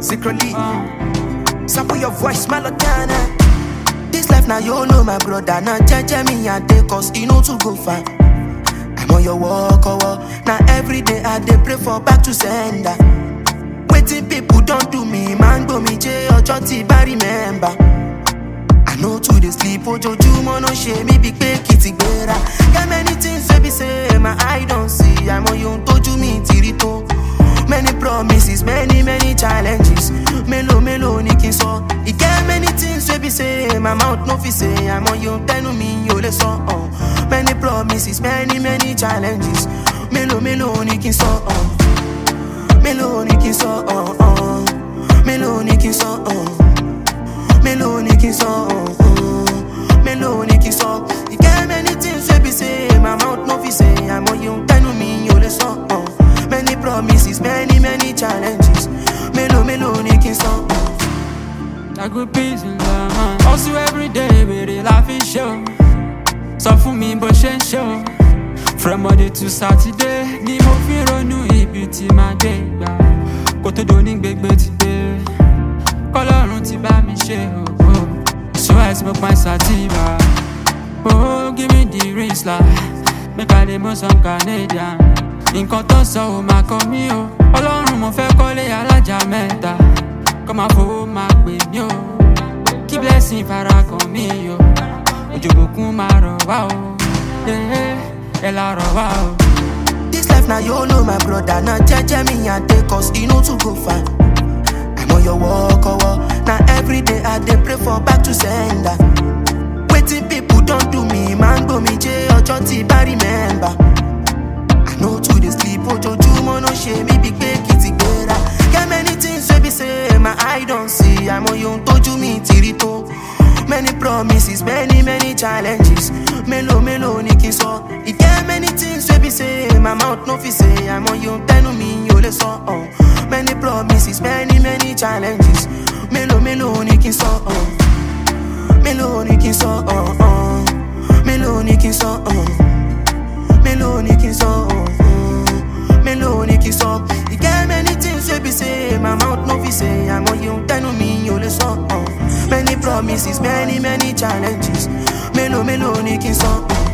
secretly. Sample your voice, Malakana. This life now YOLO, my brother. Now judge me and take cause you know to go far. I'm on your walk, now every day I dey pray for back to sender. Waiting people don't do me, man go me J or Joti, but remember. I know to the sleep, Ojo Jumo no shame me big pay kitty better. Got many things baby say my eye don't see. I'm on you to me tirito. Many promises, many challenges. Melo nikin so. It get many things baby say my mouth no fi say. I'm on you tell me you le so. Many promises, many challenges. Melo nikin so. Melo nikin so. Melo nikin so. Melo nikin so. Melo nikin so. You get many things baby say my mouth no fi say. I'm on you tell me you le so. Many promises, many challenges. Melo nikin so. I go peace in the man. Also every day we dey laughing show. So for me but show. From Monday to Saturday, ni mo fi ronú ibi tí ma dé gbà. Kó tó doni gbegbe ti dé. K'Ọlọ́run ti bá mi ṣe oh. So I smoke my sativa. Oh, give me the ring slide. Make I dey move some Canadian. Nǹkan tó sọ ò máa kọ mí o. Ọlọ́run mo fẹ́ kọ́lé alájà mẹ́ta. Kọ́ máa fowó máa pè mí o. Kí blessing fara kàn mí o. Òjò ìbùkún máa rọ̀ wá o. Ẹ la rọ̀ wá o. This life now YOLO, my brother. Now judge me and take cause you know to go far. I'm on your walk, now every day I dey pray for back to sender. Waiting people don't do me, man go me J or Joti, but remember. I know to the sleep, Ojo Jumo no shame me big pay kitty better. Get many things baby say my eye don't see. I'm on you to me tirito. Many promises, many challenges. Melo nikin so. It get many things baby say my mouth no fi say. I'm on you tell me you le so. Many promises, many challenges. Melo nikin so. Melo nikin so. Melo nikin so. Melo nikin so. Melo nikin so. It get many things baby say my mouth no fi say. I'm on you tell me you le so. Many promises, many challenges. Melo nikin so.